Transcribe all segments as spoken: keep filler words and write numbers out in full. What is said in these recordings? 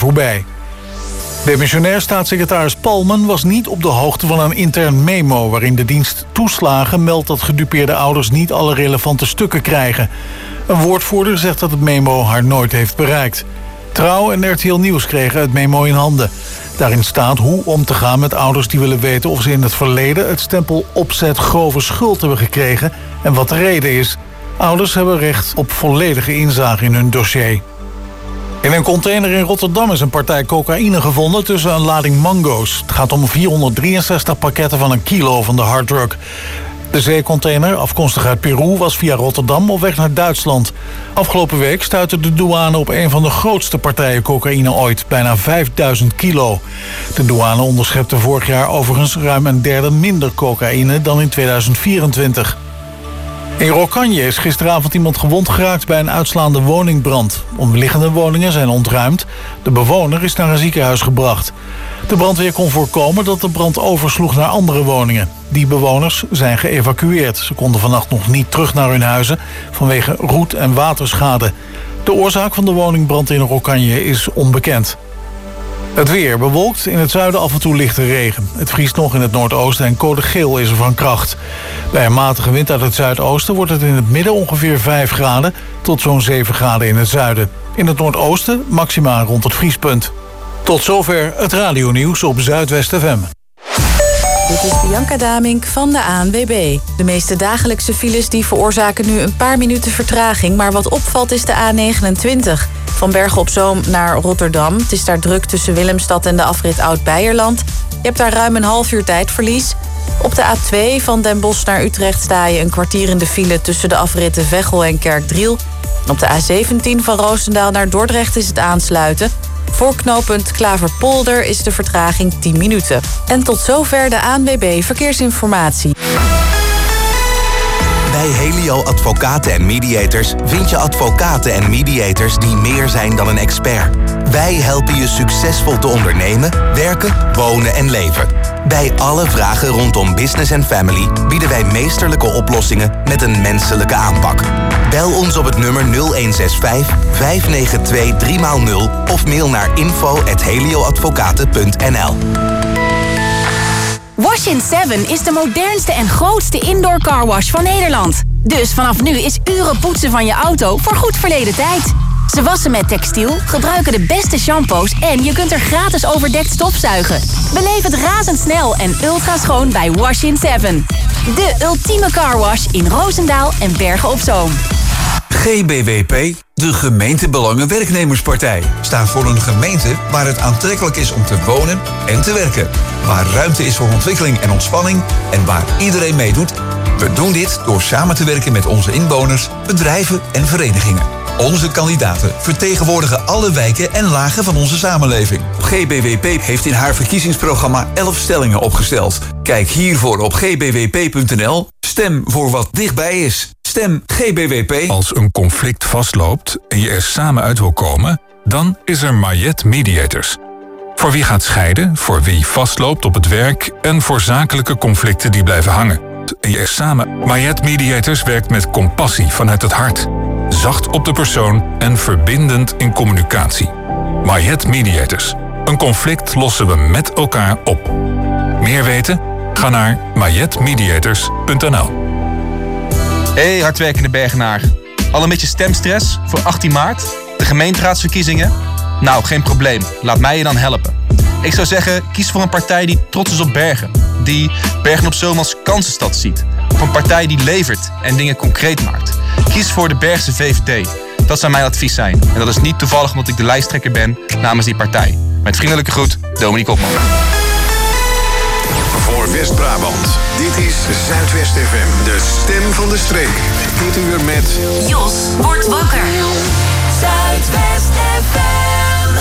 voorbij. Demissionair staatssecretaris Palmen was niet op de hoogte van een intern memo waarin de dienst Toeslagen meldt dat gedupeerde ouders niet alle relevante stukken krijgen. Een woordvoerder zegt dat het memo haar nooit heeft bereikt. Trouw en R T L Nieuws kregen het memo in handen. Daarin staat hoe om te gaan met ouders die willen weten of ze in het verleden het stempel opzet grove schuld hebben gekregen en wat de reden is. Ouders hebben recht op volledige inzage in hun dossier. In een container in Rotterdam is een partij cocaïne gevonden tussen een lading mango's. Het gaat om vierhonderddrieënzestig pakketten van een kilo van de harddrug. De zeecontainer, afkomstig uit Peru, was via Rotterdam op weg naar Duitsland. Afgelopen week stuitte de douane op een van de grootste partijen cocaïne ooit, bijna vijfduizend kilo. De douane onderschepte vorig jaar overigens ruim een derde minder cocaïne dan in tweeduizend vierentwintig. In Rokkanje is gisteravond iemand gewond geraakt bij een uitslaande woningbrand. Omliggende woningen zijn ontruimd. De bewoner is naar een ziekenhuis gebracht. De brandweer kon voorkomen dat de brand oversloeg naar andere woningen. Die bewoners zijn geëvacueerd. Ze konden vannacht nog niet terug naar hun huizen vanwege roet- en waterschade. De oorzaak van de woningbrand in Rokkanje is onbekend. Het weer bewolkt, in het zuiden af en toe lichte regen. Het vriest nog in het noordoosten en code geel is er van kracht. Bij een matige wind uit het zuidoosten wordt het in het midden ongeveer vijf graden... tot zo'n zeven graden in het zuiden. In het noordoosten maxima rond het vriespunt. Tot zover het radionieuws op Zuidwest F M. Dit is Bianca Damink van de A N W B. De meeste dagelijkse files die veroorzaken nu een paar minuten vertraging... maar wat opvalt is de A negenentwintig. Van Bergen op Zoom naar Rotterdam. Het is daar druk tussen Willemstad en de afrit Oud-Beierland. Je hebt daar ruim een half uur tijdverlies. Op de A twee van Den Bosch naar Utrecht sta je een kwartier in de file... tussen de afritten Veghel en Kerkdriel. En op de A zeventien van Roosendaal naar Dordrecht is het aansluiten... Voor knooppunt Klaverpolder is de vertraging tien minuten. En tot zover de A N W B Verkeersinformatie. Bij Helio Advocaten en Mediators vind je advocaten en mediators die meer zijn dan een expert. Wij helpen je succesvol te ondernemen, werken, wonen en leven. Bij alle vragen rondom business en family bieden wij meesterlijke oplossingen met een menselijke aanpak. Bel ons op het nummer nul een zes vijf, vijf negen twee, drie nul of mail naar info at helioadvocaten punt n l. Wash in seven is de modernste en grootste indoor carwash van Nederland. Dus vanaf nu is uren poetsen van je auto voor goed verleden tijd. Ze wassen met textiel, gebruiken de beste shampoos en je kunt er gratis overdekt stofzuigen. Beleef het razendsnel en ultra schoon bij Wash in seven. De ultieme carwash in Roosendaal en Bergen op Zoom. G B W P, de gemeentebelangen-werknemerspartij, staat voor een gemeente waar het aantrekkelijk is om te wonen en te werken. Waar ruimte is voor ontwikkeling en ontspanning en waar iedereen meedoet. We doen dit door samen te werken met onze inwoners, bedrijven en verenigingen. Onze kandidaten vertegenwoordigen alle wijken en lagen van onze samenleving. G B W P heeft in haar verkiezingsprogramma elf stellingen opgesteld. Kijk hiervoor op g b w p punt n l. Stem voor wat dichtbij is. Stem G B W P. Als een conflict vastloopt en je er samen uit wil komen, dan is er Mayet Mediators. Voor wie gaat scheiden, voor wie vastloopt op het werk en voor zakelijke conflicten die blijven hangen. En je er samen. Mayet Mediators werkt met compassie vanuit het hart. Zacht op de persoon en verbindend in communicatie. Mayet Mediators. Een conflict lossen we met elkaar op. Meer weten? Ga naar mayet mediators punt n l. Hey hardwerkende Bergenaar. Al een beetje stemstress voor achttien maart? De gemeenteraadsverkiezingen? Nou, geen probleem. Laat mij je dan helpen. Ik zou zeggen, kies voor een partij die trots is op Bergen. Die Bergen op Zoom als kansenstad ziet. Of een partij die levert en dingen concreet maakt. Kies voor de Bergse V V D. Dat zou mijn advies zijn. En dat is niet toevallig omdat ik de lijsttrekker ben namens die partij. Met vriendelijke groet, Dominique Opman. Voor West-Brabant, dit is Zuidwest F M, de stem van de streek. Dit uur met... Jos wordt wakker. Zuidwest F M.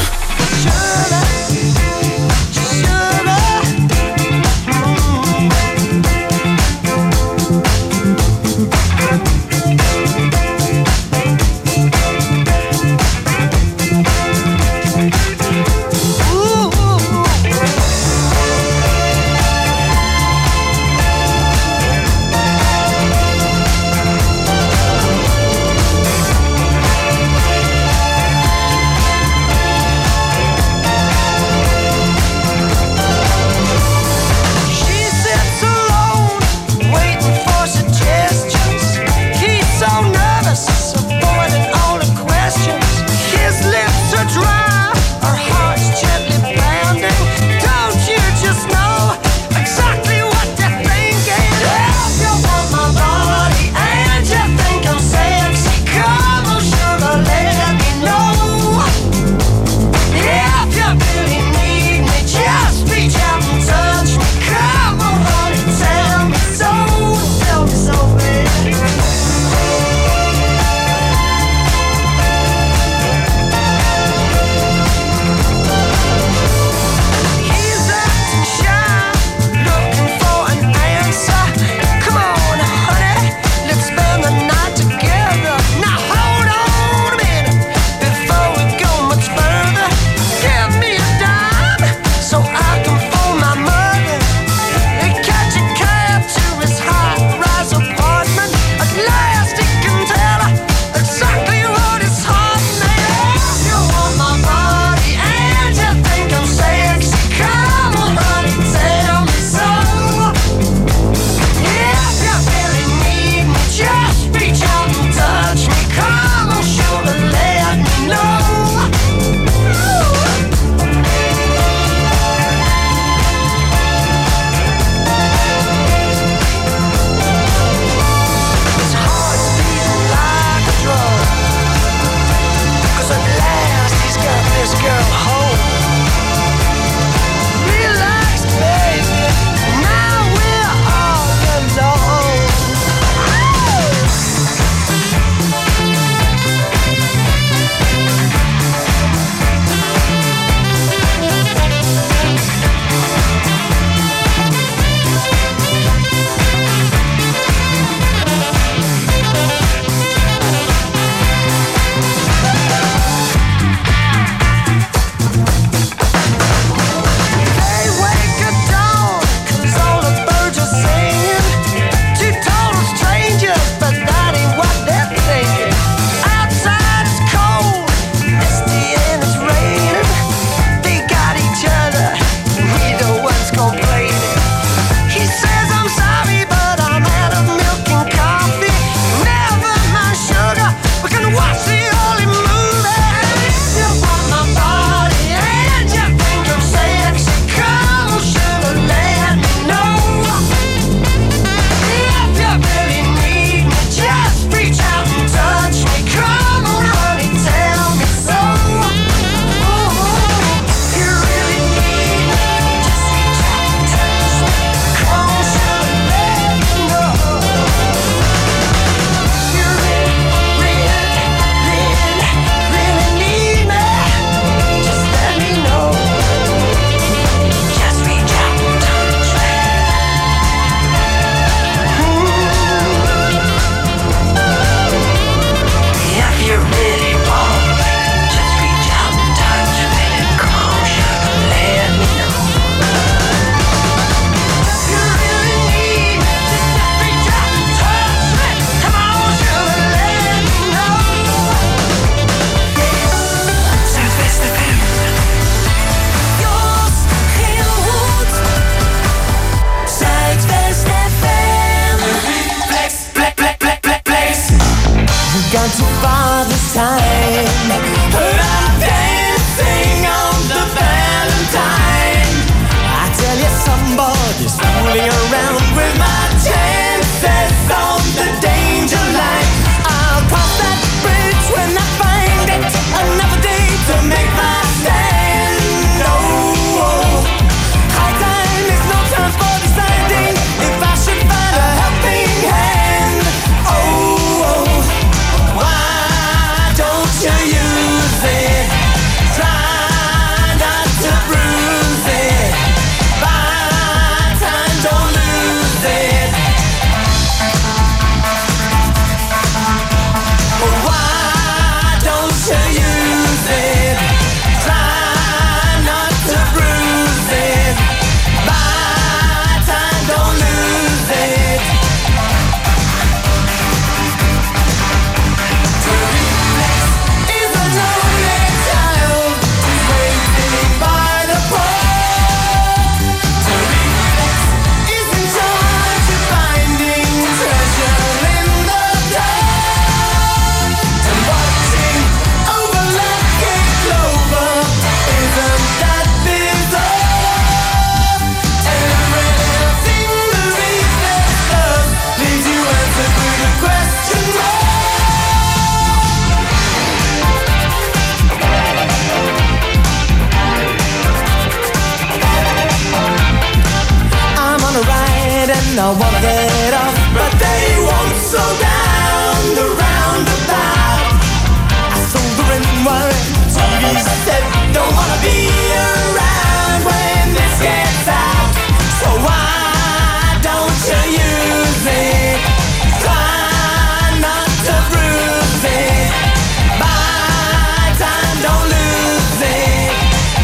I wanna get off, but they won't slow down the roundabout. I sold the red wine, T V said, don't wanna be around when this gets out. So why don't you use it? Try not to bruise it. Buy time, don't lose it.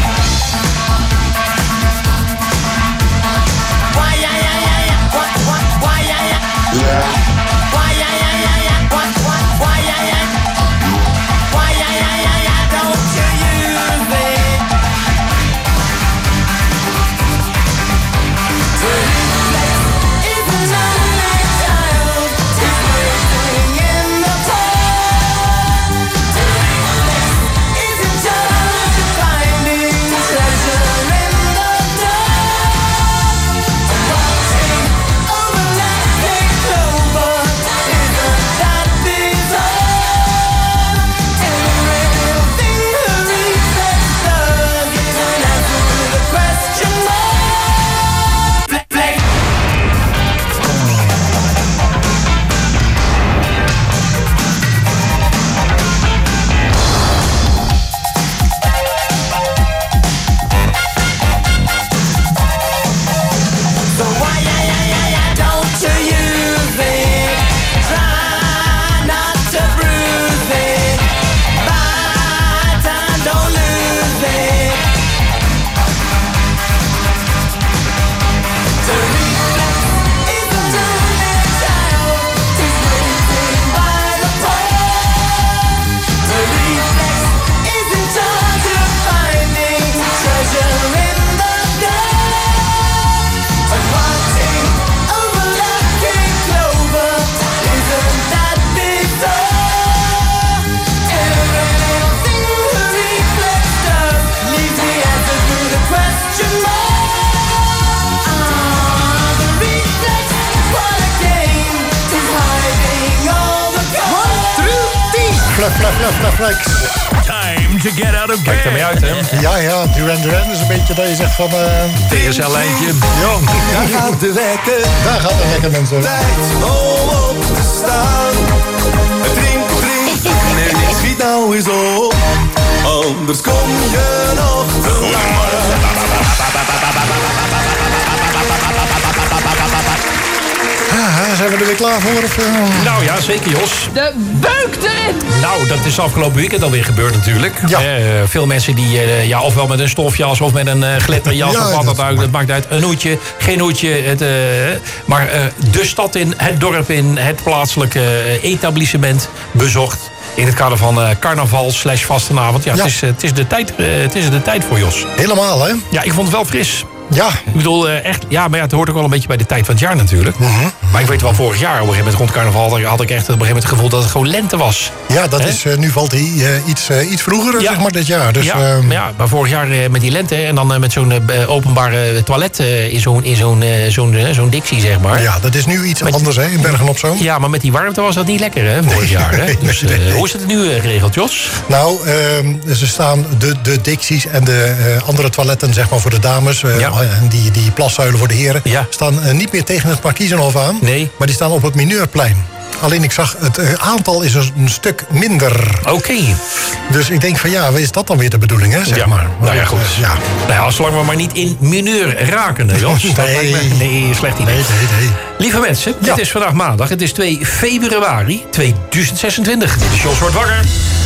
Why, yeah, yeah, yeah, yeah. What, what, why, yeah, yeah. Why, yeah, yeah, yeah, yeah. What, what, why, yeah, yeah. Why, yeah, yeah, yeah, yeah. Don't you use it. To reflect is an only child. He's waiting in the cold. To reflect isn't just finding treasure in the dark. Watching overlapping clover isn't that bizarre. Every little thing her reflex does is an answer to the question mark. Flick, flick. So why, yeah, yeah, yeah, yeah, don't you use it? Try not to bruise it. Buy time, don't lose it. To reflect is an only child. He's waiting by the pole. To reflect is in charge of finding treasure in the dark. And watching overlapping clover isn't that bizarre. Every little thing the reflex does leaves the answer to the question mark. Ah, the reflex, what a game, is hiding all the cards. Flex, flex, flex, flex, flex. Time to get out of Kijk ermee uit, hè? Ja, ja, Duran Duran is een beetje dat je zegt van... Uh, T S L-lijntje. Ja, Daar gaat de wekker. daar gaat het lekker, mensen. Tijd om op te staan. Drink, drink, nee, schiet nou eens op. Anders kom je nog te laat. Ah, zijn we er weer klaar voor? Of, uh... Nou ja, zeker Jos. De beuk erin! Nou, dat is afgelopen weekend alweer gebeurd natuurlijk. Ja. Eh, veel mensen die, uh, ja, ofwel met een stofjas of met een uh, glitterjas Ja, of wat dat- dan ook. Dat maakt uit. Een hoedje, geen hoedje. Het, uh, maar uh, de stad in, het dorp in, het plaatselijke uh, etablissement bezocht. In het kader van uh, carnaval slash vastenavond. Ja, Ja. Het, is, uh, het, is de tijd, uh, het is er de tijd voor, Jos. Helemaal, hè? Ja, ik vond het wel fris. Ja. Ik bedoel, uh, echt, ja, maar ja, het hoort ook wel een beetje bij de tijd van het jaar natuurlijk. Uh-huh. Maar ik weet wel, vorig jaar op een gegeven moment rond carnaval had ik- had ik echt op een gegeven moment het gevoel dat het gewoon lente was. Ja, dat Hè? is, uh, nu valt hij uh, iets, uh, iets vroeger, Ja. zeg maar, dit jaar. Dus, ja, uh, maar ja, maar vorig jaar eh, met die lente en dan eh, met zo'n eh, openbare toilet eh, in zo'n in zo'n eh, zo'n eh, zo'n Dixie, zeg maar. ja, dat is nu iets Met- anders, hè, in Bergen-op-Zoom. Ja, maar met die warmte was dat niet lekker, hè, vorig jaar. Hè? nee, Dus, nee, eh, nee. hoe is het nu eh, geregeld, Jos? Nou, uh, ze staan de, de Dixies en de uh, andere toiletten, zeg maar, voor de dames. Uh, Ja. En die, die plaszuilen voor de heren. Ja. Staan uh, niet meer tegen het Markiezenhof aan. Nee. Maar die staan op het Mineurplein. Alleen ik zag, het uh, aantal is een, een stuk minder. Oké. Dus ik denk van ja, is dat dan weer de bedoeling, hè, zeg Ja. maar. Nou ja, goed. Uh, ja. Nou ja, zolang we maar niet in mineur raken, hè, Jos. Dat Nee. lijkt me- nee, slecht idee. Nee, nee, nee. Lieve mensen, Ja. dit is vandaag maandag. Het is twee februari tweeduizend zesentwintig. Dit is Jos wordt wakker.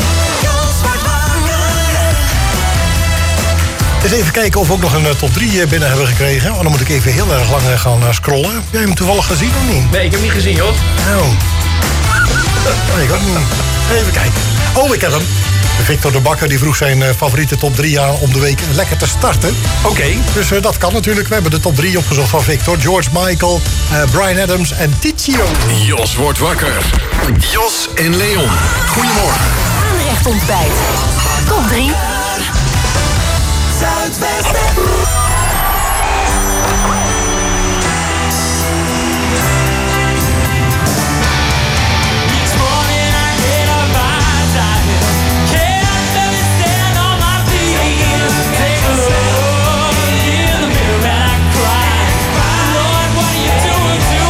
Eens even kijken of we ook nog een uh, top drie binnen hebben gekregen. Want dan moet ik even heel erg lang uh, gaan uh, scrollen. Heb jij hem toevallig gezien of niet? Nee, ik heb hem niet gezien, Jos. Oh. Nee, ik ook niet. Even kijken. Oh, ik heb hem. Victor de Bakker die vroeg zijn uh, favoriete top drie aan om de week lekker te starten. Oké. Dus uh, dat kan natuurlijk. We hebben de top drie opgezocht van Victor. George Michael, uh, Bryan Adams en Tizio. Jos wordt wakker. Jos en Leon. Goedemorgen. Aanrecht ontbijt. Top drie. Zuidwest. Take a look in the mirror and I cry. Lord, what are you doing to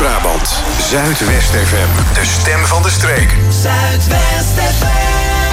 Noord-Brabant. Zuidwest F M. De stem van de streek. Zuidwest F M.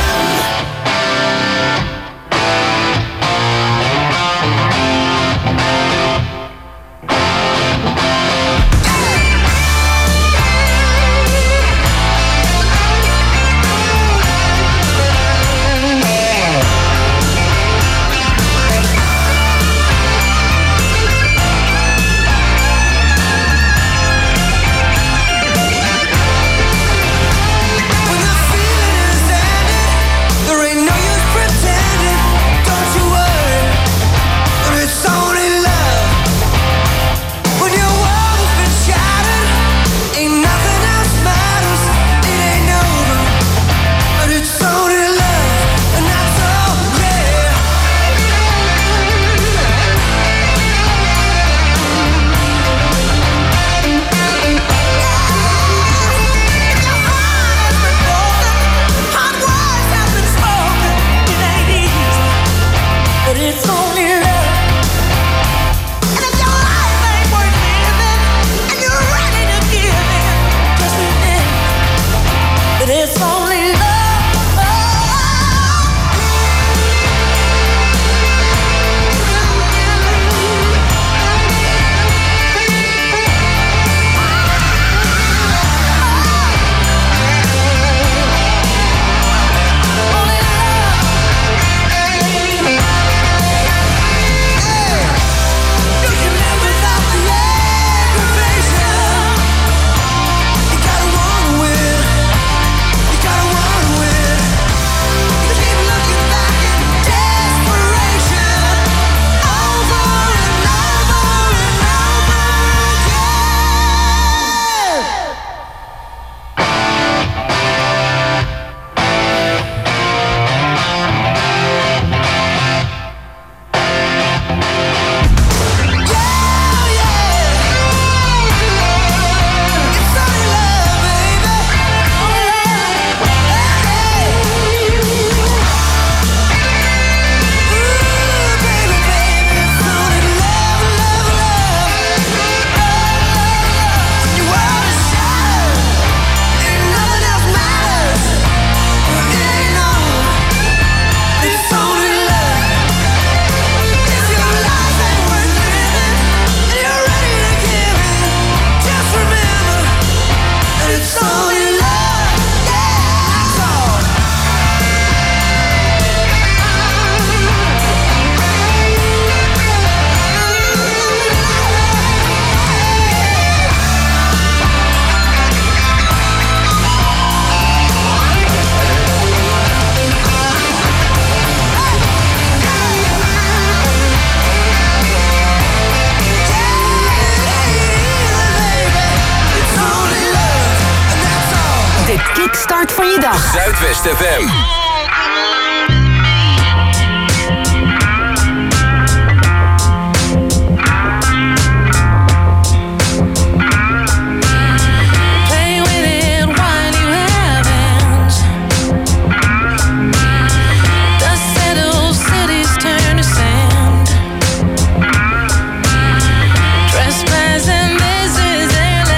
Kickstart van je dag. Zuidwest F M.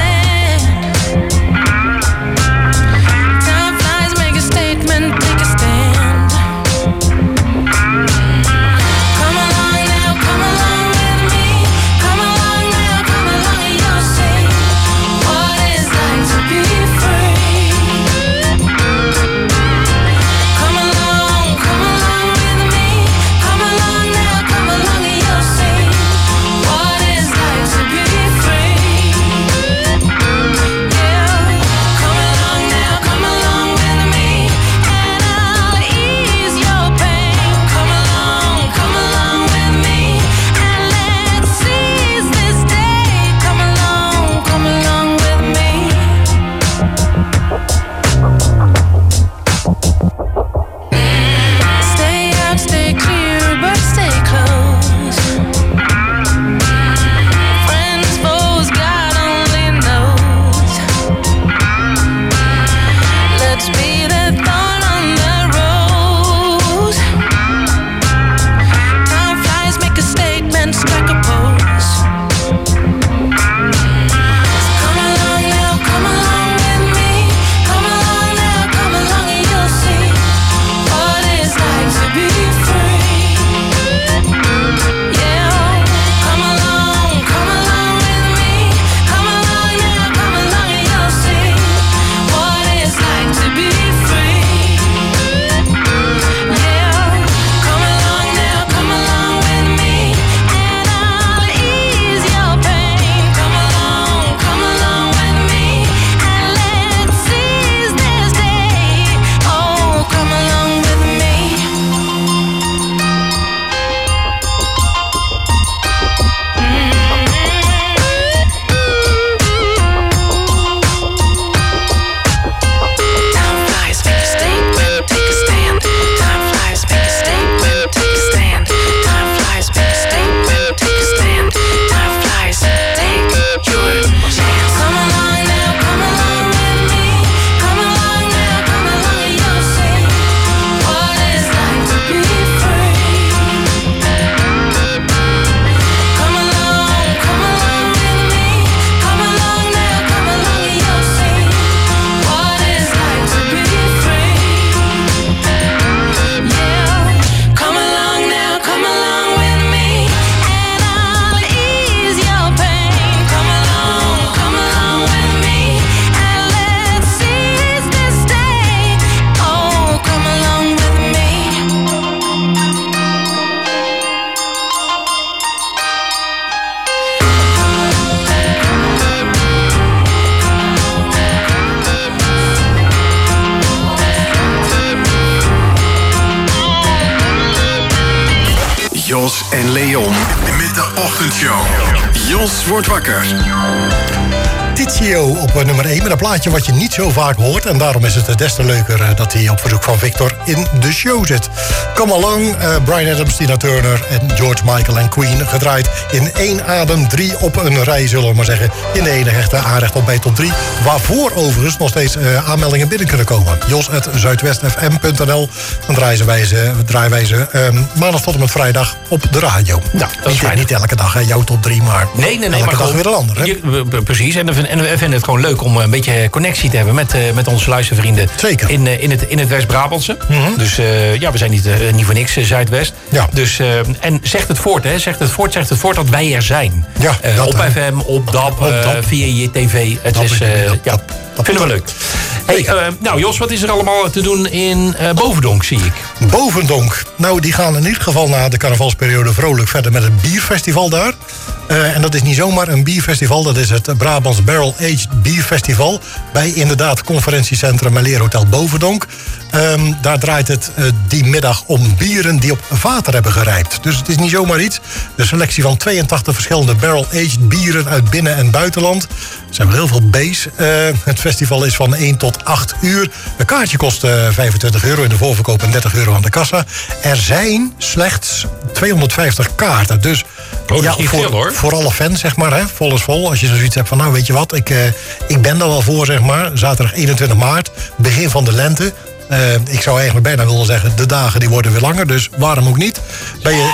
Time flies, make a statement, take a stand. en Leon met de ochtendshow. Jos wordt wakker. Tizio op nummer één met een plaatje wat je niet zo vaak hoort. En daarom is het des te leuker dat hij op verzoek van Victor in de show zit. Come Along, uh, Bryan Adams, Tina Turner en George Michael en Queen. Gedraaid in één adem, drie op een rij, zullen we maar zeggen. In de enige echte aanrecht op bij top drie. Waarvoor overigens nog steeds uh, aanmeldingen binnen kunnen komen. Jos at zuidwest f m punt n l. Dan draaien wij ze, draaien wij ze um, maandag tot en met vrijdag op de radio. Ja, dat is fijn. Niet elke dag, hè, jouw top drie, maar nee, nee, nee, elke maar dag gewoon, weer een ander. Hè? Je, precies, en, en we vinden het gewoon leuk om een beetje connectie te hebben met, uh, met onze luistervrienden. Zeker. In, uh, in het, in het West-Brabantse. Mm-hmm. Dus uh, ja, we zijn niet, uh, niet voor niks uh, Zuidwest. Ja. Dus, uh, en zegt het voort, hè. Zegt het voort, zegt het voort dat wij er zijn. Ja, uh, dat, op hè. F M, op D A B, Op uh, D A B. via je tv. Het Dat is, is- uh, dat- ja, dat- dat- vinden we leuk. Hey, uh, nou Jos, wat is er allemaal te doen in uh, Bovendonk, zie ik? Bovendonk. Nou, die gaan in ieder geval na de carnavalsperiode vrolijk verder met het bierfestival daar. Uh, en dat is niet zomaar een bierfestival, dat is het Brabants Barrel Aged Bierfestival. Bij inderdaad conferentiecentrum en leerhotel Bovendonk. Um, daar draait het uh, die middag om bieren die op vaten hebben gerijpt. Dus het is niet zomaar iets. De selectie van tweeëntachtig verschillende Barrel Aged bieren uit binnen- en buitenland. Er zijn wel heel veel B's. Uh, het festival is van één tot acht uur. Een kaartje kost uh, vijfentwintig euro in de voorverkoop en dertig euro aan de kassa. Er zijn slechts tweehonderdvijftig kaarten. Dus Oh, dat is niet voor, veel, hoor. voor alle fans, zeg maar, hè, vol is vol. Als je zoiets hebt van, nou, weet je wat, ik, uh, ik ben er wel voor, zeg maar. Zaterdag eenentwintig maart, begin van de lente. Uh, ik zou eigenlijk bijna willen zeggen, de dagen die worden weer langer. Dus waarom ook niet? Bij je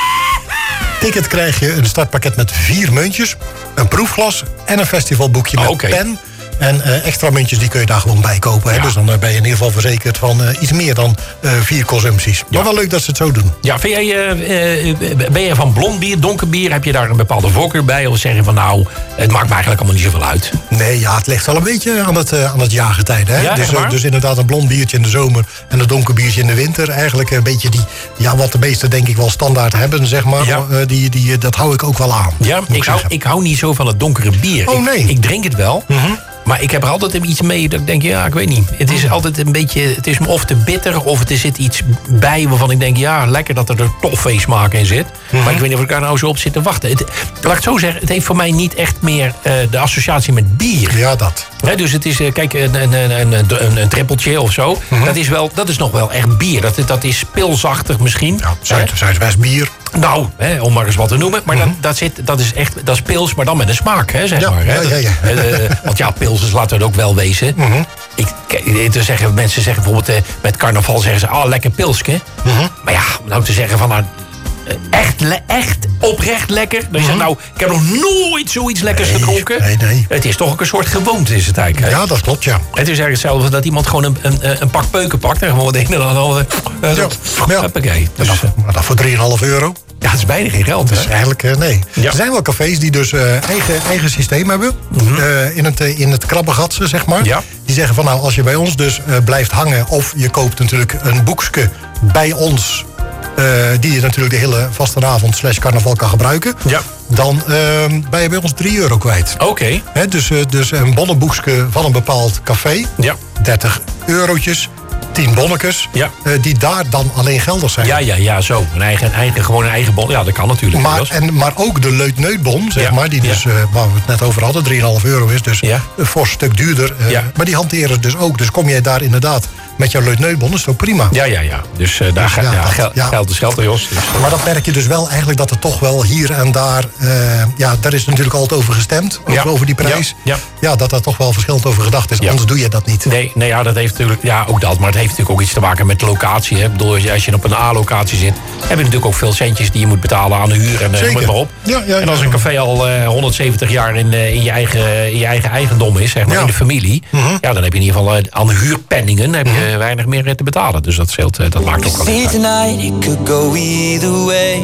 ticket krijg je een startpakket met vier muntjes, een proefglas en een festivalboekje met Oh, oké. pen. En uh, extra muntjes die kun je daar gewoon bij kopen. Hè? Ja. Dus dan uh, ben je in ieder geval verzekerd van uh, iets meer dan uh, vier consumpties. Maar wel leuk dat ze het zo doen. Ja, vind jij, uh, uh, ben je van blond bier, donker bier? Heb je daar een bepaalde voorkeur bij? Of zeg je van nou, het maakt me eigenlijk allemaal niet zoveel uit? Nee, ja, het ligt wel een beetje aan het, uh, aan het jaargetijde. Hè? Ja, dus, echt waar? uh, dus inderdaad een blond biertje in de zomer en een donker biertje in de winter. Eigenlijk een beetje die, ja, wat de meesten denk ik wel standaard hebben, zeg maar. Ja. Uh, die, die, dat hou ik ook wel aan. Ja, moet ik hou, zeggen. ik hou niet zo van het donkere bier. Oh, Ik- nee. Ik, drink het wel. Mm-hmm. Maar ik heb er altijd iets mee dat ik denk, ja, ik weet niet. Het is altijd een beetje, het is me of te bitter of er zit iets bij waarvan ik denk, ja, lekker dat er er toffeesmaak in zit. Mm-hmm. Maar ik weet niet of ik daar nou zo op zit te wachten. Het, laat ik het zo zeggen, het heeft voor mij niet echt meer uh, de associatie met bier. Ja, dat. Hè, dus het is, uh, kijk, een, een, een, een, een, een trippeltje of zo. Mm-hmm. dat, is wel, dat is nog wel echt bier. Dat, dat is pilsachtig misschien. Ja, Zuid, Zuidwest bier. Nou, hè, om maar eens wat te noemen. Maar Mm-hmm. dat, dat, zit, dat is echt, dat is pils, maar dan met een smaak, hè, zeg Ja, maar. Hè. ja, ja, ja. Eh, eh, want ja, pils is, laten we het ook wel wezen. Mm-hmm. Ik, kijk, te zeggen, mensen zeggen bijvoorbeeld eh, met carnaval zeggen ze, ah, lekker pilsje. Mm-hmm. Maar ja, om nou te zeggen van, nou, eh, echt, le- echt oprecht lekker. Dan zeg je, nou, ik heb nog nooit zoiets lekkers Nee, gedronken. nee, nee. Het is toch ook een soort gewoonte, is het eigenlijk. Hè? Ja, dat klopt, ja. Het is eigenlijk hetzelfde dat iemand gewoon een, een, een pak peuken pakt en gewoon de ene dan al. Uh, Ja, ja. Hoppakee. Dus, Maar dat, maar dat voor drieënhalf euro. ja, het is bijna geen geld, Dus hè? eigenlijk, uh, nee. Ja. Er zijn wel cafés die dus uh, eigen, eigen systeem hebben. uh, in het, uh, in het krabbegatse, zeg maar. Ja. Die zeggen van nou, als je bij ons dus uh, blijft hangen... of je koopt natuurlijk een boekske bij ons... Uh, die je natuurlijk de hele vastenavond slash carnaval kan gebruiken... Ja. dan uh, ben je bij ons drie euro kwijt. Oké. Hè, dus, uh, dus een bonnenboekske van een bepaald café... Ja. dertig eurotjes, tien bonnetjes... Ja. Uh, die daar dan alleen geldig zijn. Ja, ja, ja, zo. Een eigen, eigen, gewoon een eigen bon. Ja, dat kan natuurlijk. Maar, Jos. en, maar ook de leutneutbon, zeg Ja, maar, die ja. dus, uh, waar we het net over hadden, drieënhalf euro is, dus Ja. een fors stuk duurder. Uh, Ja. Maar die hanteren ze dus ook. Dus kom jij daar inderdaad met jouw leutneutbon, is het ook prima. Ja, ja, ja. Dus uh, daar Dus ga, ja, ja, dat- geld, ja. geld is geld, hè, Jos. Dus, Maar dat merk je dus wel eigenlijk dat er toch wel hier en daar... Uh, ja, daar is natuurlijk altijd over gestemd, over, Ja. over die prijs. Ja, ja. Ja, dat daar toch wel verschillend over gedacht is, Ja. anders doe je dat niet. nee, nee, ja, dat heeft natuurlijk, ja, ook dat. Maar het heeft natuurlijk ook iets te maken met locatie. Hè. Ik bedoel, als je, als je op een A-locatie zit, heb je natuurlijk ook veel centjes die je moet betalen aan de huur en uh, Zeker. noem het maar op. Ja, ja, en als ja. een café al uh, honderdzeventig jaar in, uh, in, je eigen, in je eigen eigendom is, zeg maar, Ja. in de familie, Mhm. ja, dan heb je in ieder geval uh, aan de huurpenningen heb je weinig meer uh, te betalen. Dus dat scheelt, uh, dat maakt ook wel See uit. tonight, it could go either way.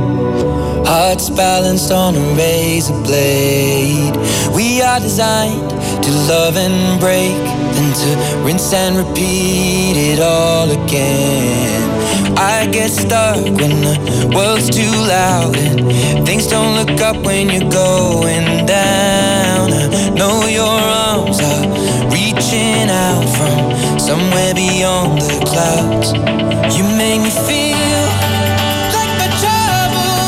Hearts balanced on a razor blade. We are designed to love and break, then to rinse and repeat it all again. I get stuck when the world's too loud and things don't look up when you're going down. I know your arms are reaching out from somewhere beyond the clouds. You make me feel like my troubles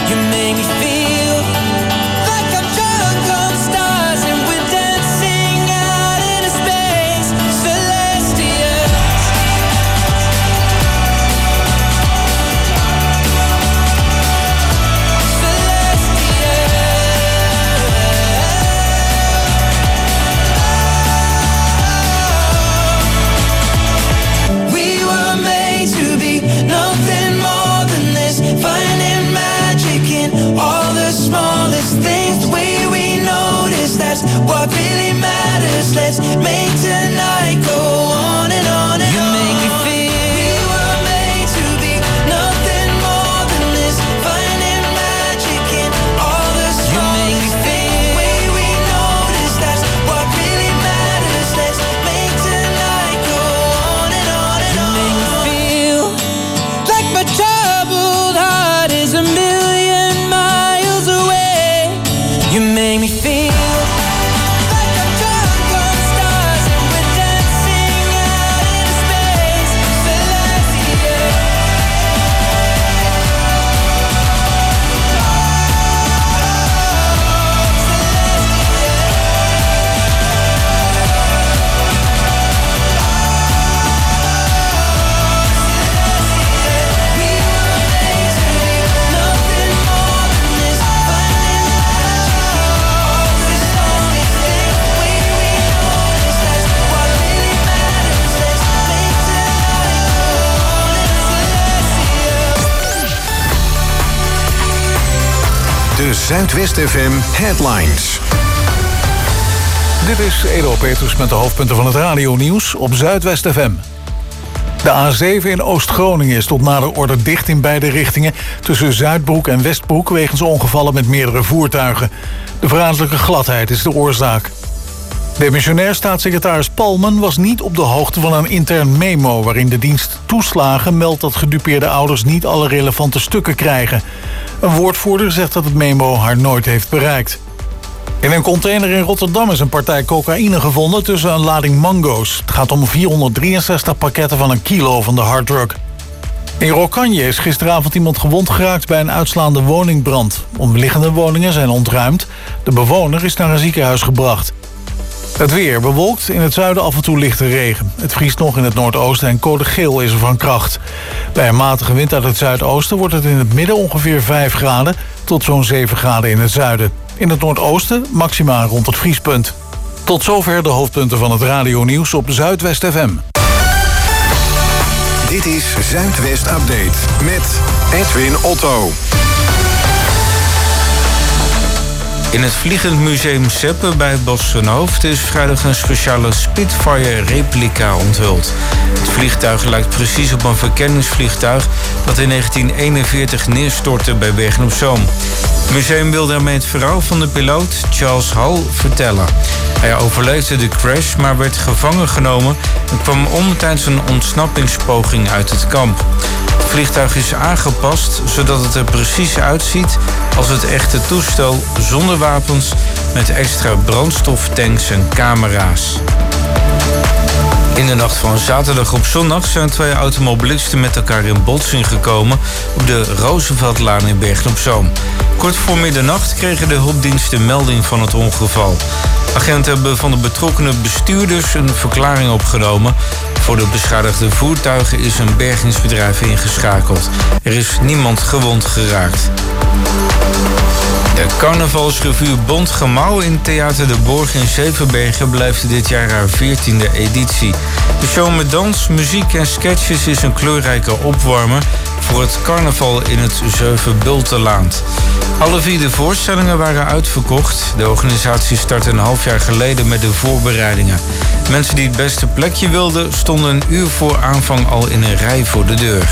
You make me feel like I'm drunk on stars and we're dancing out into space, celestial. We were made to be nothing more than this, finding magic in all the smallest things. The way we notice, that's what really matters. Let's make tonight go on and on and you on. You make me feel we were made to be nothing more than this, finding magic in all the smallest things. The way we notice, that's what really matters. Let's make tonight go on and on and on. You make me feel like my troubled heart is a million miles away. You make me feel like I'm drunk on stars and we're dancing out into space, celestial. We were made to be nothing more than this, finding magic in all the smallest things. The way we notice, that's what really matters. Let's make tonight go on and celestial. De Zuidwest F M Headlines. Dit is Edo Petrus met de hoofdpunten van het radionieuws op Zuidwest F M. De A zeven in Oost-Groningen is tot nader orde dicht in beide richtingen tussen Zuidbroek en Westbroek wegens ongevallen met meerdere voertuigen. De verraderlijke gladheid is de oorzaak. Demissionair staatssecretaris Palmen was niet op de hoogte van een intern memo waarin de dienst Toeslagen meldt dat gedupeerde ouders niet alle relevante stukken krijgen. Een woordvoerder zegt dat het memo haar nooit heeft bereikt. In een container in Rotterdam is een partij cocaïne gevonden tussen een lading mango's. Het gaat om vierhonderddrieënzestig pakketten van een kilo van de harddrug. In Rokkanje is gisteravond iemand gewond geraakt bij een uitslaande woningbrand. Omliggende woningen zijn ontruimd. De bewoner is naar een ziekenhuis gebracht. Het weer bewolkt, in het zuiden af en toe lichte regen. Het vriest nog in het noordoosten en code geel is er van kracht. Bij een matige wind uit het zuidoosten wordt het in het midden ongeveer vijf graden... tot zo'n zeven graden in het zuiden. In het noordoosten maxima rond het vriespunt. Tot zover de hoofdpunten van het radionieuws op Zuidwest F M. Dit is Zuidwest Update met Edwin Otto. In het Vliegend Museum Seppe bij Bossenhoofd is vrijdag een speciale Spitfire-replica onthuld. Het vliegtuig lijkt precies op een verkenningsvliegtuig dat in negentien eenenveertig neerstortte bij Bergen op Zoom. Het museum wil daarmee het verhaal van de piloot Charles Hall vertellen. Hij overleefde de crash, maar werd gevangen genomen en kwam om tijdens een ontsnappingspoging uit het kamp. Het vliegtuig is aangepast zodat het er precies uitziet als het echte toestel zonder wapens met extra brandstoftanks en camera's. In de nacht van zaterdag op zondag zijn twee automobilisten met elkaar in botsing gekomen op de Rooseveltlaan in Bergen op Zoom. Kort voor middernacht kregen de hulpdiensten melding van het ongeval. Agenten hebben van de betrokkenen bestuurders een verklaring opgenomen. Voor de beschadigde voertuigen is een bergingsbedrijf ingeschakeld. Er is niemand gewond geraakt. De carnavalsrevue Bont Gemouw in Theater de Borg in Zevenbergen blijft dit jaar haar veertiende editie. De show met dans, muziek en sketches is een kleurrijke opwarmer voor het carnaval in het Zevenbultenlaand. Alle vier de voorstellingen waren uitverkocht. De organisatie startte een half jaar geleden met de voorbereidingen. Mensen die het beste plekje wilden stonden een uur voor aanvang al in een rij voor de deur.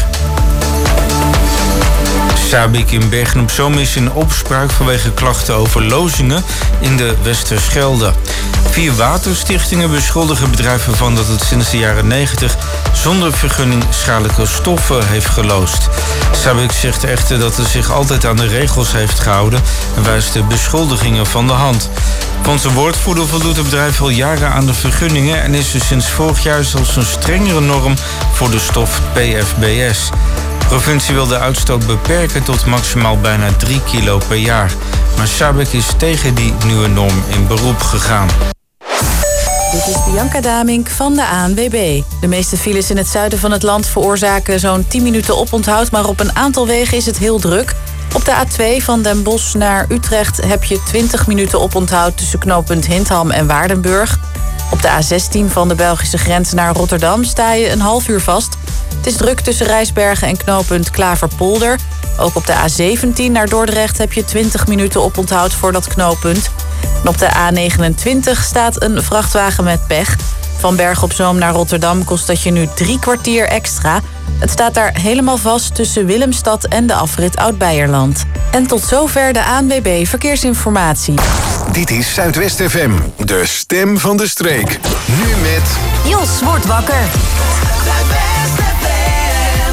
Sabik in Bergen op Zoom is in opspraak vanwege klachten over lozingen in de Westerschelde. Vier waterstichtingen beschuldigen bedrijven ervan dat het sinds de jaren negentig zonder vergunning schadelijke stoffen heeft geloosd. Sabik zegt echter dat het zich altijd aan de regels heeft gehouden en wijst de beschuldigingen van de hand. Van zijn woordvoerder voldoet het bedrijf al jaren aan de vergunningen en is er sinds vorig jaar zelfs een strengere norm voor de stof P F B S. De provincie wil de uitstoot beperken tot maximaal bijna drie kilo per jaar. Maar Sabek is tegen die nieuwe norm in beroep gegaan. Dit is Bianca Damink van de A N W B. De meeste files in het zuiden van het land veroorzaken zo'n tien minuten oponthoud, maar op een aantal wegen is het heel druk. Op de A twee van Den Bosch naar Utrecht heb je twintig minuten oponthoud tussen knooppunt Hindham en Waardenburg. Op de A zestien van de Belgische grens naar Rotterdam sta je een half uur vast. Het is druk tussen Rijsbergen en knooppunt Klaverpolder. Ook op de A zeventien naar Dordrecht heb je twintig minuten oponthoud voor dat knooppunt. En op de A negenentwintig staat een vrachtwagen met pech. Van Bergen op Zoom naar Rotterdam kost dat je nu drie kwartier extra. Het staat daar helemaal vast tussen Willemstad en de afrit Oud-Beierland. En tot zover de A N W B Verkeersinformatie. Dit is Zuidwest F M, de stem van de streek. Nu met... Jos wordt wakker. Zuidwest F M.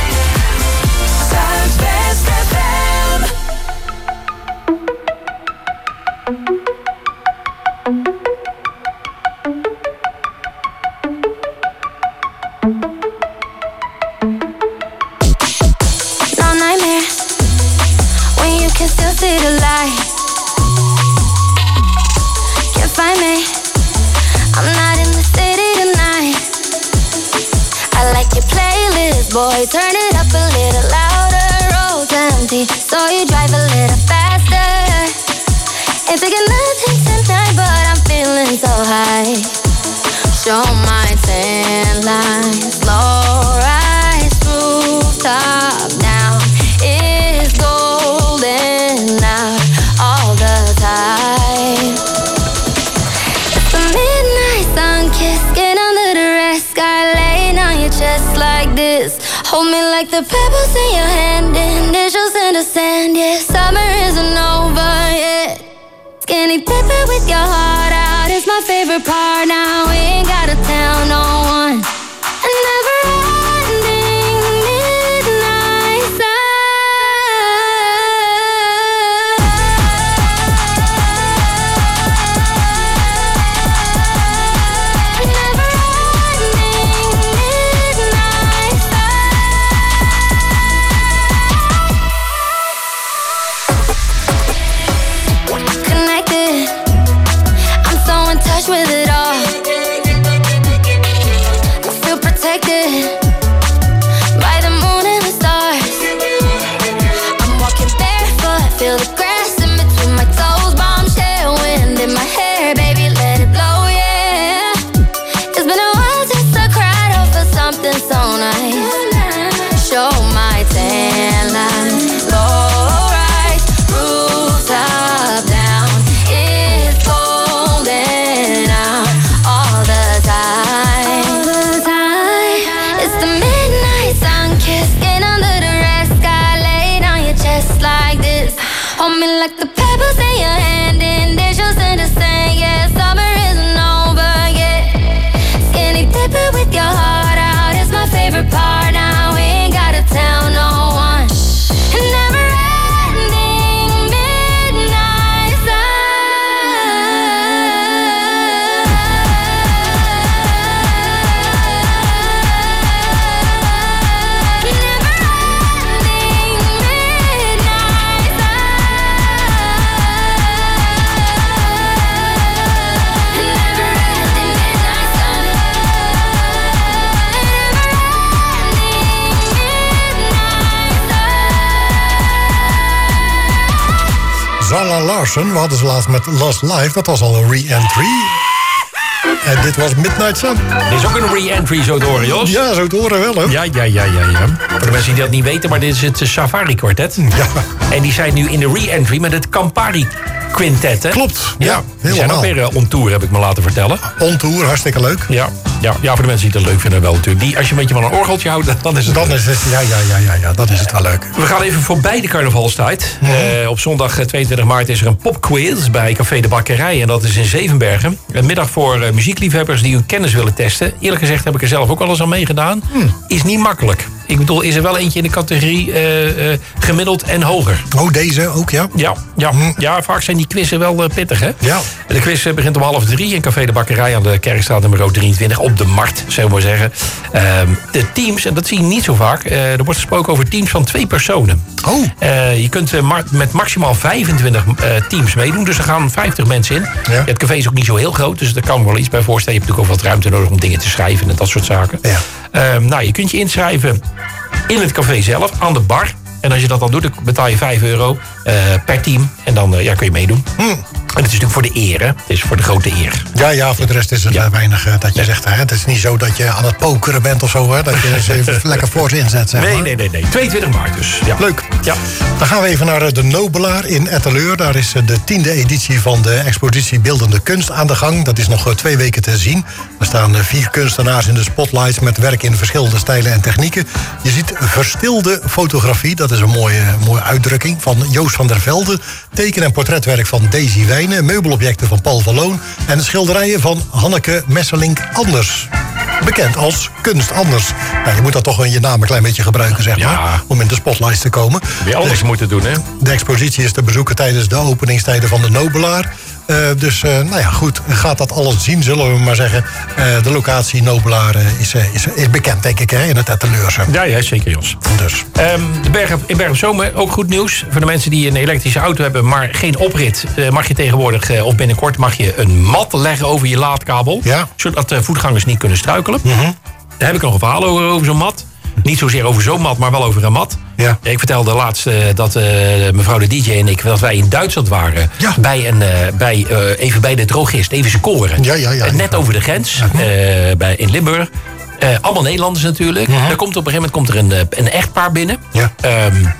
Zuidwest F M. No nightmare when you can still see the light. Can't find me. I'm not in the city tonight. I like your playlist, boy. Turn it up a little louder. Roads empty, so you drive a little faster. Ain't thinking nothing tonight, but I'm feeling so high. Show my tan line, slow rise, rooftop now. It's golden out all the time. It's the midnight sun kiss, get under the red sky, laying on your chest like this. Hold me like the pebbles in your hand, initials in the sand. Yeah, summer isn't over yet. Skinny dipping with your heart out is my favorite part. Now we ain't gotta tell no one. A never-ending midnight sun. A never-ending midnight sun. Connected, I'm so in touch with it all. I feel protected by the moon and the stars. I'm walking barefoot, feel the grass in between my toes. Bombshell wind in my hair, baby, let it blow, yeah. It's been a while since I cried over something so nice. Show my tan line, low rise, rooftop down. It's golden out all the time. All the time. It's the midnight sun kiss, get under the red sky, laid on your chest like this. Hold me like the pebbles in your hand, initials in the sand. Yeah, summer isn't over yet. Skinny dipping with your heart out is my favorite part. Now we ain't gotta tell no one. Never-ending midnight Zara Larsson, we hadden ze laatst met Lost Life. Dat was al een re-entry. En dit was Midnight Sun. Dit is ook een re-entry, zo te horen, Jos. Ja, zo te horen wel, hè? Ja, ja, ja, ja, ja. Voor de mensen die dat niet weten, maar dit is het Safari Quartet. Ja. En die zijn nu in de re-entry met het Campari Quintet, hè? Klopt, ja, ja die zijn helemaal. ook weer uh, on tour, heb ik me laten vertellen. On tour, hartstikke leuk. Ja, ja, ja, voor de mensen die het leuk vinden wel natuurlijk. Die, als je een beetje van een orgeltje houdt, dan is het Dan leuk. is het, ja, ja, ja, ja, ja, dat is het wel leuk. We gaan even voorbij de carnavalstijd. Mm-hmm. Uh, op zondag tweeëntwintig maart is er een popquiz bij Café de Bakkerij. En dat is in Zevenbergen. Een middag voor uh, muziekliefhebbers die hun kennis willen testen. Eerlijk gezegd heb ik er zelf ook wel eens aan meegedaan. Mm. Is niet makkelijk. Ik bedoel, is er wel eentje in de categorie uh, uh, gemiddeld en hoger. Oh, deze ook, ja? Ja, ja. Hm. ja vaak zijn die quizzen wel uh, pittig, hè? Ja. De quiz uh, begint om half drie in Café de Bakkerij aan de Kerkstraat nummer drieëntwintig. Op de Markt, zou ik maar zeggen. Uh, de teams, en dat zie je niet zo vaak. Uh, er wordt gesproken over teams van twee personen. Oh. Uh, je kunt uh, ma- met maximaal vijfentwintig uh, teams meedoen. Dus er gaan vijftig mensen in. Ja. Het café is ook niet zo heel groot, dus daar kan ik wel iets bij voorstellen. Je hebt natuurlijk ook wat ruimte nodig om dingen te schrijven en dat soort zaken. Ja. Uh, nou, je kunt je inschrijven in het café zelf, aan de bar. En als je dat dan doet, dan betaal je vijf euro uh, per team. En dan uh, ja, kun je meedoen. Hm. En het is natuurlijk voor de eer, hè? Het is voor de grote eer. Ja, ja, voor de rest is het ja. weinig uh, dat je ja. zegt. Hè? Het is niet zo dat je aan het pokeren bent of zo, hè? Dat je ze even lekker voor ze inzet. Zeg nee, maar. nee, nee, nee. tweeëntwintig maart dus. Ja. Leuk. Ja. Dan gaan we even naar de Nobelaar in Etteleur. Daar is de tiende editie van de expositie Beeldende Kunst aan de gang. Dat is nog twee weken te zien. Er staan vier kunstenaars in de spotlights met werk in verschillende stijlen en technieken. Je ziet verstilde fotografie, dat is een mooie, mooie uitdrukking, van Joost van der Velde. Teken- en portretwerk van Daisy Wijnen. Meubelobjecten van Paul van Loon. En schilderijen van Hanneke Messelink-Anders. Bekend als Kunst Anders. Nou, je moet dat toch in je naam een klein beetje gebruiken, zeg maar. Ja. Om in de spotlights te komen. Weer anders de, moeten doen, hè? De expositie is te bezoeken tijdens de openingstijden van de Nobelaar. Uh, dus, uh, nou ja, goed, gaat dat alles zien, zullen we maar zeggen. Uh, de locatie Nobelaar uh, is, uh, is, is bekend, denk ik, hè, in het Etteleurse. Ja, ja, zeker, Jos. Dus. Um, de Bergen, in Bergen op Zoom, ook goed nieuws. Voor de mensen die een elektrische auto hebben, maar geen oprit, uh, mag je tegenwoordig, uh, of binnenkort, mag je een mat leggen over je laadkabel. Ja. Zodat uh, voetgangers niet kunnen struikelen. Mm-hmm. Daar heb ik nog een verhaal over, over zo'n mat. Niet zozeer over zo'n mat, maar wel over een mat. Ja. Ik vertelde laatst uh, dat uh, mevrouw de D J en ik, dat wij in Duitsland waren. Ja. Bij een, uh, bij, uh, even bij de drogist, even zijn koren. Ja, ja, ja, uh, net ja. over de grens, uh, bij, in Limburg. Uh, allemaal Nederlanders natuurlijk. Mm-hmm. Daar komt op een gegeven moment komt er een, een echtpaar binnen. Ja. Um,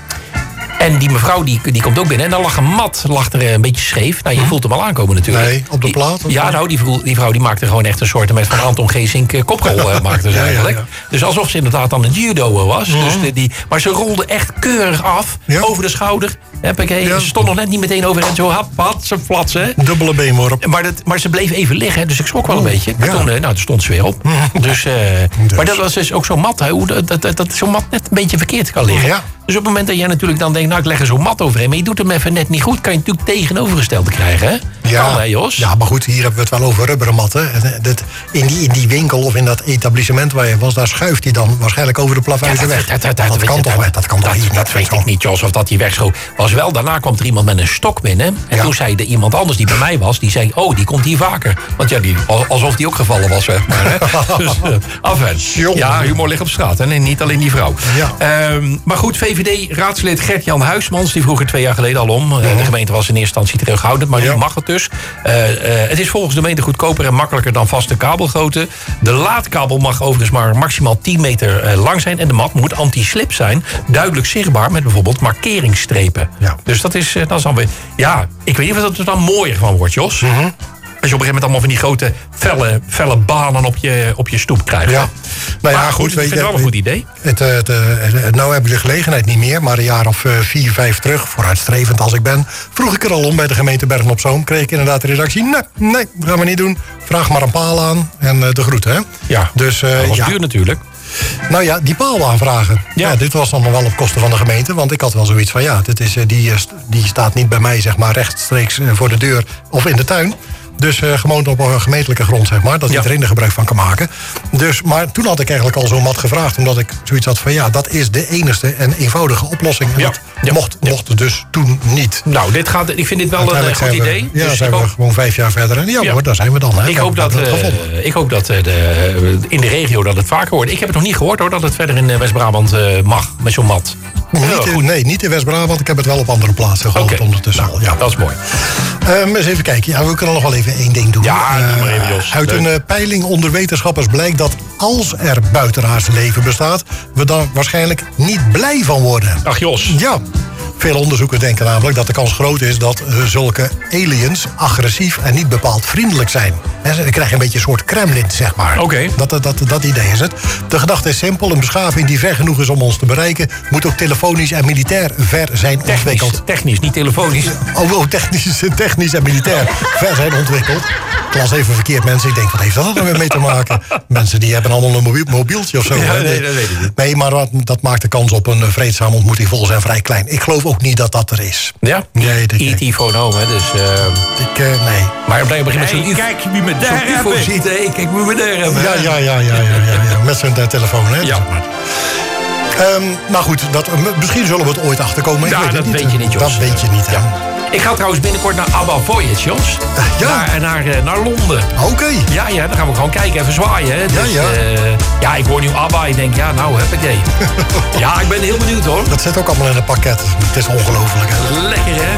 En die mevrouw die, die komt ook binnen. En dan lag een mat lag er een beetje scheef. Nou, je voelt hem al aankomen natuurlijk. Nee, op de plaat? Die, ja, nou, die vrouw, die vrouw die maakte gewoon echt een soort van Anton Geesink uh, koprol uh, maakte ze ja, eigenlijk. ja, ja. Dus alsof ze inderdaad dan een judo was. Mm-hmm. Dus die, die, maar ze rolde echt keurig af. Ja. Over de schouder. Huppakee, ja. Ze stond nog net niet meteen overeind. Zo hap, had ze flatsen. Dubbele beenworp. Maar, dat, maar ze bleef even liggen. Dus ik schrok wel een oh, beetje. Maar ja. toen, uh, nou, toen stond ze weer op. Dus, uh, dus. Maar dat was dus ook zo'n mat. Hè, hoe dat, dat, dat, dat zo'n mat net een beetje verkeerd kan liggen. Ja. Dus op het moment dat jij natuurlijk dan denkt, nou ik leg er zo'n mat overheen, maar je doet hem even net niet goed, kan je natuurlijk tegenovergestelde krijgen, hè? Ja, kan, hè, Jos? Ja, maar goed, hier hebben we het wel over rubberen matten. Dat, in, die, in die winkel of in dat etablissement waar je was, daar schuift hij dan waarschijnlijk over de plavuizen ja, weg. Dat, dat, dat, dat, dat kan toch dat, dat kan dat, toch dat, dat weet ik niet, Jos, of dat hij wegschoof. Was wel, daarna kwam er iemand met een stok binnen. En ja. toen zei er iemand anders die bij mij was, die zei, oh, die komt hier vaker. Want ja, die, alsof die ook gevallen was, zeg maar. Hè? Dus, uh, afijn. Ja, humor ligt op straat, hè? En niet alleen die vrouw. Ja. Um, maar goed, V V D-raadslid Gert-Jan Huismans, die vroeg er twee jaar geleden al om. Uh, de gemeente was in eerste instantie terughoudend, maar nu ja. mag het dus. Uh, uh, het is volgens de gemeente goedkoper en makkelijker dan vaste kabelgrootte. De laadkabel mag overigens maar maximaal tien meter uh, lang zijn. En de mat moet anti-slip zijn. Duidelijk zichtbaar met bijvoorbeeld markeringsstrepen. Ja. Dus dat is, uh, dat is dan weer... Ja, ik weet niet of dat er dan mooier van wordt, Jos. Mm-hmm. Als je op een gegeven moment allemaal van die grote felle, felle banen op je, op je stoep krijgt. Ja. Nou ja, maar goed, goed, ik vind het wel een goed idee. Het, het, het, nou heb je de gelegenheid niet meer, maar een jaar of uh, vier, vijf terug, vooruitstrevend als ik ben, vroeg ik er al om bij de gemeente Bergen op Zoom. Kreeg ik inderdaad de reactie, nee, nee, dat gaan we niet doen. Vraag maar een paal aan en uh, de groeten, hè. Ja, dus, uh, dat was ja. duur natuurlijk. Nou ja, die paal aanvragen. Ja. Ja, dit was dan nog wel op kosten van de gemeente. Want ik had wel zoiets van, ja, dit is, die, die staat niet bij mij, zeg maar, rechtstreeks voor de deur of in de tuin. Dus uh, gewoon op een gemeentelijke grond, zeg maar. Dat ja. iedereen er gebruik van kan maken. Dus, maar toen had ik eigenlijk al zo'n mat gevraagd. Omdat ik zoiets had van, ja, dat is de enigste en eenvoudige oplossing. En ja. dat ja. mocht, ja. mocht dus toen niet. Nou, dit gaat, ik vind dit wel een goed we, idee. Ja, dus zijn we hoop, gewoon vijf jaar verder. En ja, ja. hoor, daar zijn we dan. Hè. Ik, hoop dat, uh, ik hoop dat uh, de, in de regio dat het vaker wordt. Ik heb het nog niet gehoord, hoor, dat het verder in West-Brabant uh, mag. Met zo'n mat. Niet in, nee, niet in West-Brabant. Ik heb het wel op andere plaatsen gehoord okay. ondertussen nou, al. Ja. Dat is mooi. Um, eens even kijken. Ja, we kunnen nog wel even één ding doen. Ja, uh, doe maar even, Jos. Uit een uh, peiling onder wetenschappers blijkt dat als er buitenaards leven bestaat, we dan waarschijnlijk niet blij van worden. Ach, Jos. Ja. Veel onderzoekers denken namelijk dat de kans groot is dat uh, zulke aliens agressief en niet bepaald vriendelijk zijn. He, dan krijg je een beetje een soort Kremlin, zeg maar. Oké. Okay. Dat, dat, dat, dat idee is het. De gedachte is simpel. Een beschaving die ver genoeg is om ons te bereiken... moet ook telefonisch en militair ver zijn technisch, ontwikkeld. Technisch, niet telefonisch. Oh, oh technisch, technisch en militair ver zijn ontwikkeld. Ik las even verkeerd, mensen. Ik denk, wat heeft dat nou mee te maken? Mensen die hebben allemaal een mobiel, mobieltje of zo. Ja, hè? nee, dat weet ik niet. Nee, maar dat, dat maakt de kans op een vreedzame ontmoeting volgens hen vrij klein. Ik geloof ook niet dat dat er is. Ja? Nee, E T phone home, hè, dus... Uh... Ik, uh, nee. Maar op een begin met zo'n... Hey, kijk wie me daar hebben. Ziet, hey, kijk wie me daar hebben. Ja, ja, ja, ja, ja, ja, ja. Met zijn uh, telefoon, hè. Ja. Zeg maar. Um, nou goed, dat, uh, misschien zullen we het ooit achterkomen. Ja, weet dat niet. weet je niet, Jos. Dat weet je niet, hè. Ja. Ik ga trouwens binnenkort naar ABBA Voyage, Jos. Uh, ja. Naar, naar, uh, naar Londen. Oké. Okay. Ja, ja, dan gaan we gewoon kijken, even zwaaien. Hè. Dus, ja, ja. Uh, ja, ik hoor nu ABBA. Ik denk, ja, nou, heb ik die. Ja, ik ben heel benieuwd, hoor. Dat zit ook allemaal in een pakket. Het is ongelooflijk, hè. Lekker, hè.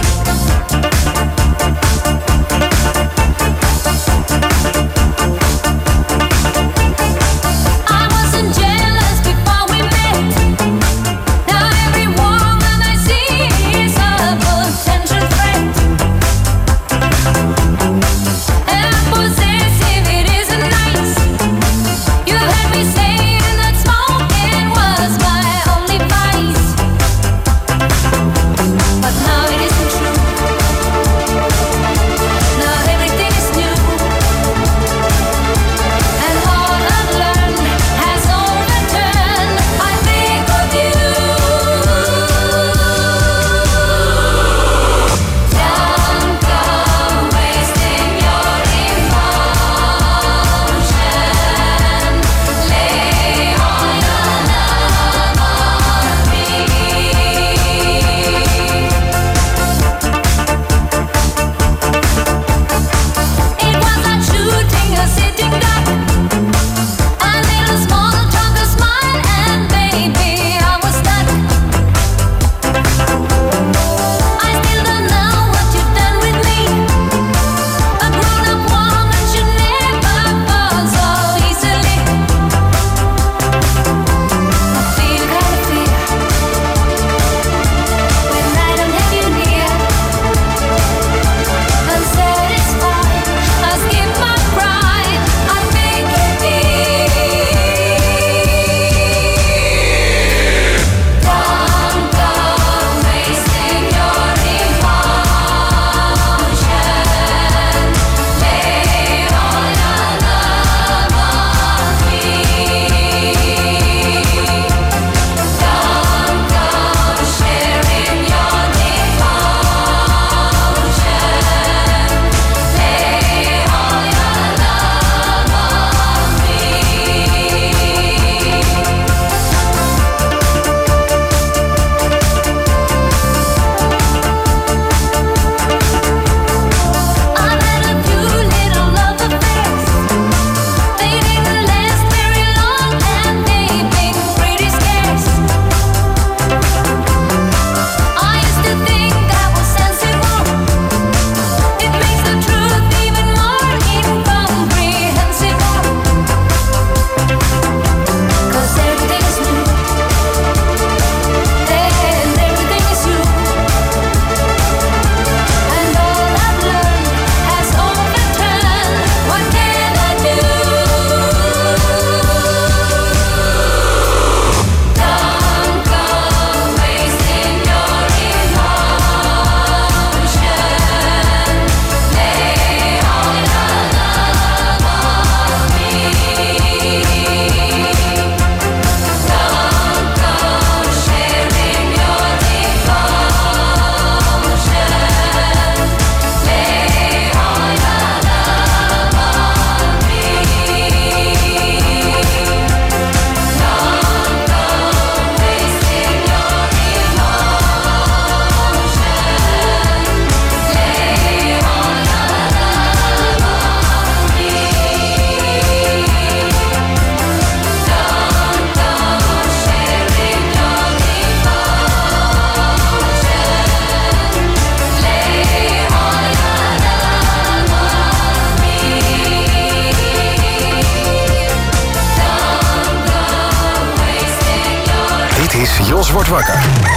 Jos wordt wakker.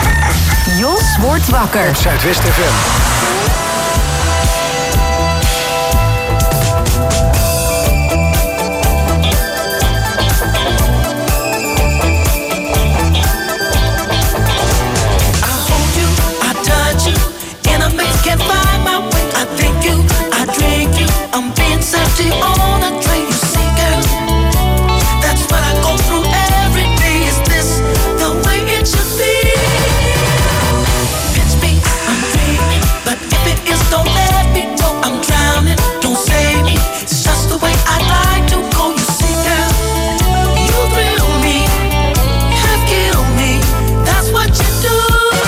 Jos wordt wakker. Op Zuidwest F M. I think you, I drink you. I'm being thirsty on a train. You see, girl, that's what I go through every day. Is this the way it should be? Pinch me, I'm dreaming, but if it is, don't let me go. I'm drowning, don't save me. It's just the way I like to go. You see, girl, you thrill me, have killed me. That's what you do.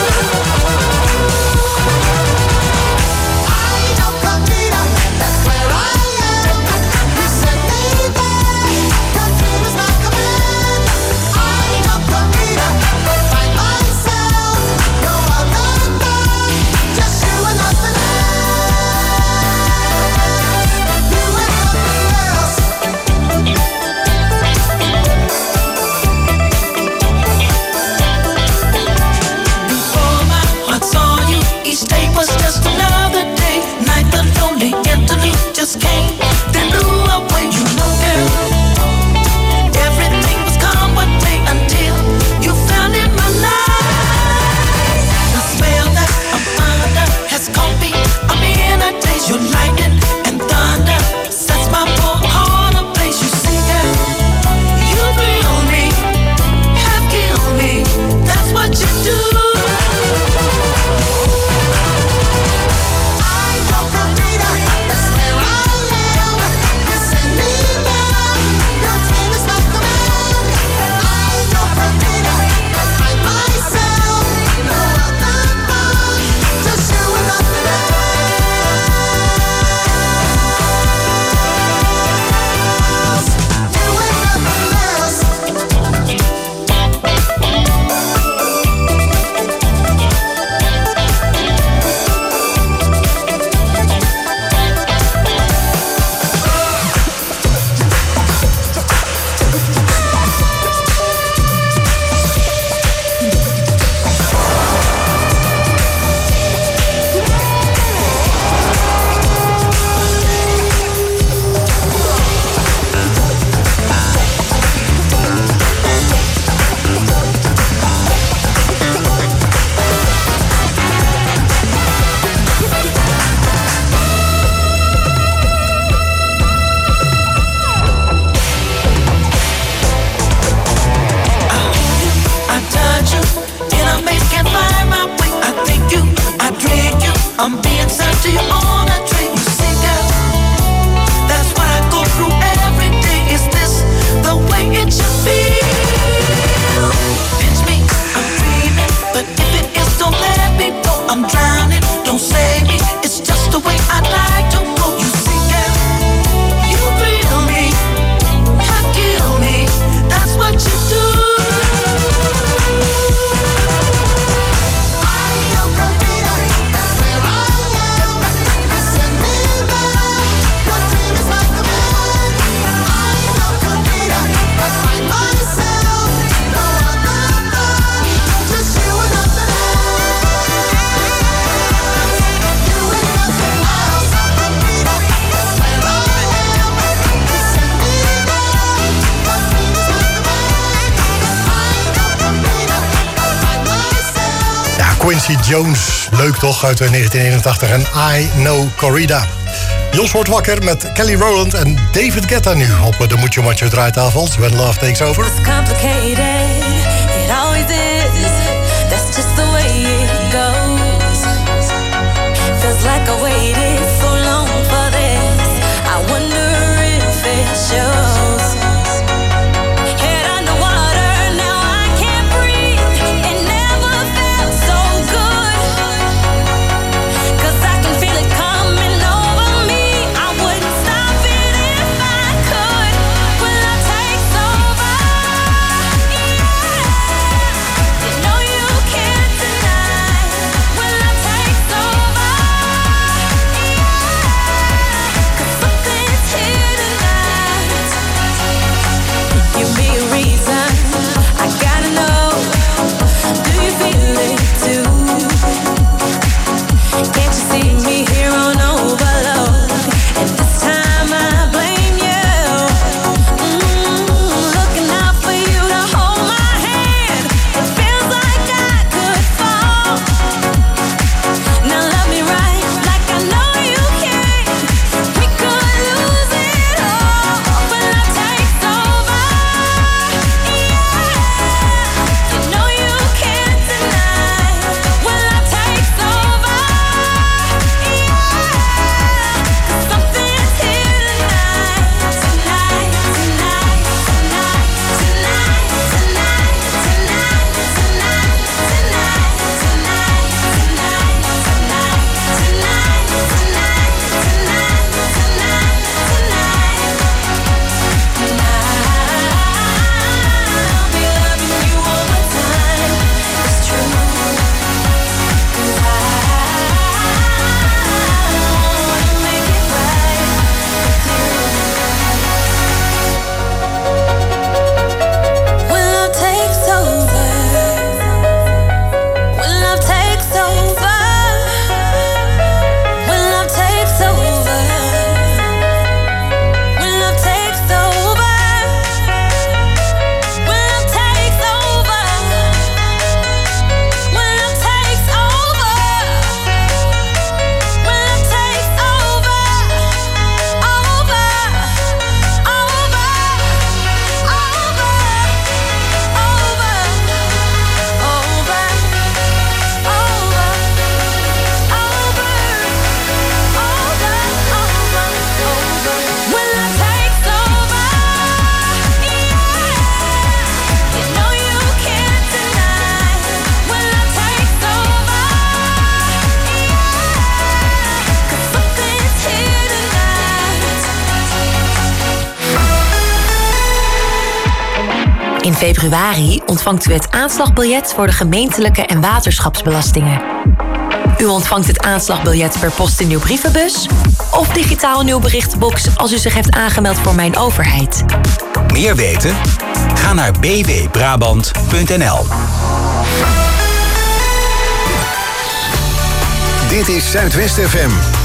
Just came, then blew away. You know, girl, everything was calm with me until you found in my life. The spell that I'm under has caught me. I'm in a daze. Your lightning and thunder sets my poor heart ablaze. You see, girl, you thrill me, have killed me. That's what you do. I'm being sent to you on a train. You see, girl, that's what I go through every day. Is this the way it should be? Pinch me, I'm dreaming, but if it is, don't let me go. I'm drowning, don't save me. It's just the way I like to go. You see, girl, you thrill me, have killed me. That's what you do. Quincy Jones, leuk toch, uit negentien eenentachtig en I Know Corrida. Jos wordt wakker met Kelly Rowland en David Guetta nu op de Mucho Macho draaitafels. When Love Takes Over. It's complicated, it always is. That's just the way it goes. Feels like I waited so long for this. I wonder if it shows. Now love me right, like I know you In februari ontvangt u het aanslagbiljet voor de gemeentelijke en waterschapsbelastingen. U ontvangt het aanslagbiljet per post in uw brievenbus of digitaal in uw berichtenbox als u zich heeft aangemeld voor Mijn Overheid. Meer weten? Ga naar b w brabant punt n l. Dit is Zuidwest F M.